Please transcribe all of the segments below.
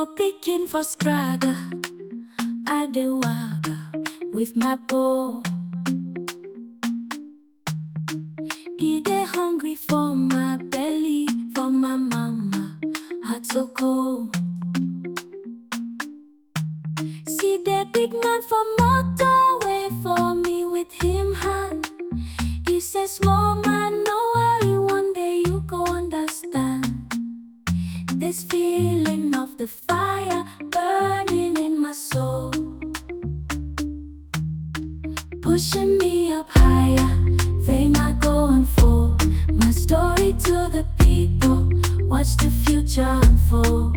Go picking for Scragga, I do wagga with my bow. He dey hungry for my belly, for my mama, heart so cold. See the big man for motorway for me with him hand. He says, small man, no worry, one day you go understand. This feeling of the fire burning in my soul, pushing me up higher, fame I go and fall. My story to the people, watch the future unfold.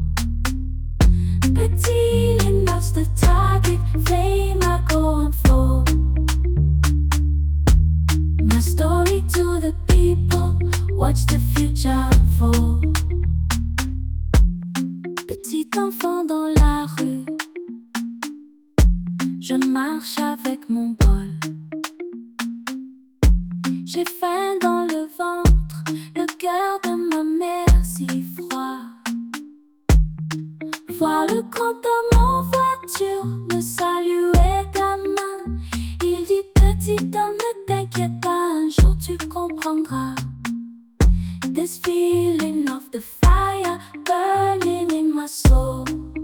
Petit lost the target, flame I go and fall. My story to the people, watch the future unfold. Petit enfant dans la rue, je marche avec mon bol. J'ai faim dans le ventre, le cœur de ma mère si froid. Voir le compteur en voiture, me saluer gamin. Il dit petit homme, ne t'inquiète pas, un jour tu comprendras. This feeling of the fire burning in my soul,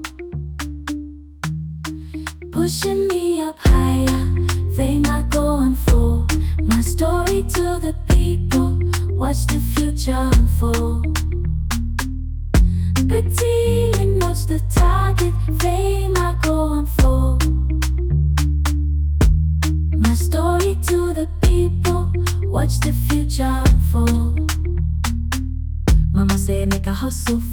pushing me up higher, fame I go and fall. My story to the people, watch the future unfold. Petit lost the target, fame I go and fall. My story to the people, watch the future unfold. Mama say make a hustle